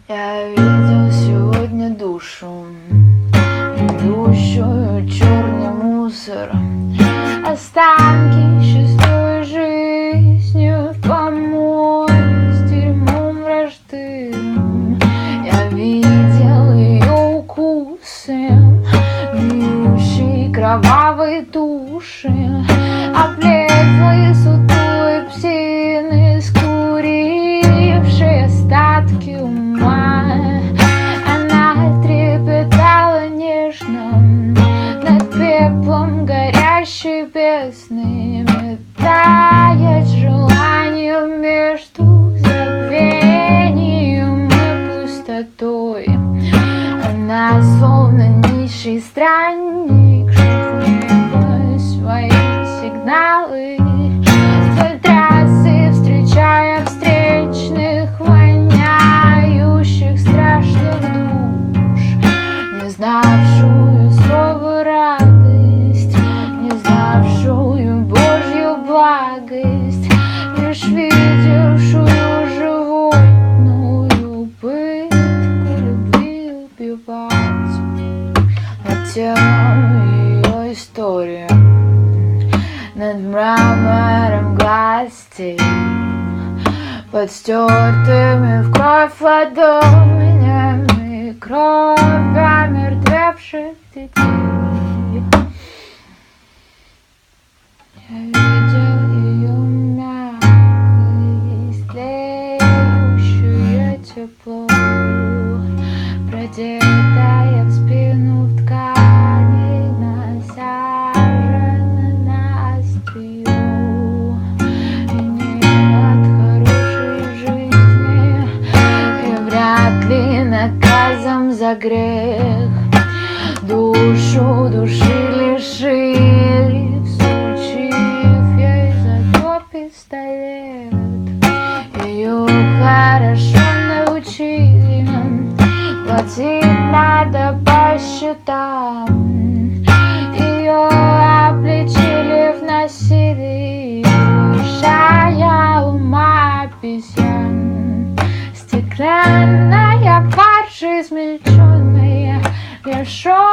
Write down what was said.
Я видел сегодня душу, идущую черный мусор, останки счастливой жизнью в помой с дерьмом враждым. Я видел ее укусы, бьющие кровавые души, облезлые сутулые псины, скурившие остатки ума. Она трепетала нежно над пеплом горящей бездны, метаясь желанием между забвением и пустотой. Она словно низший странник, шлет свои сигналы вдоль трассы, встречая встречных, воняющих страшных душ, не знавшую слова радость, не знавшую Божью благость, лишь видевшую животную пытку любви убивать. Над телом ее история, над мрамором гостей, под стертыми в кровь ладонями, кровь омертвевших детей. Я видел ее мягкость, тлеющее тепло, продетая в спину в ткани, насажена на острию. И не от хорошей жизни, и вряд ли наказом за грех. Душу души лишили, всучив ей зато пистолет. Ее хорошо научили, платить надо по счетам. Ее обличили в насилии, лишая ума обезьян. Стеклянная фарш измельченная, решетка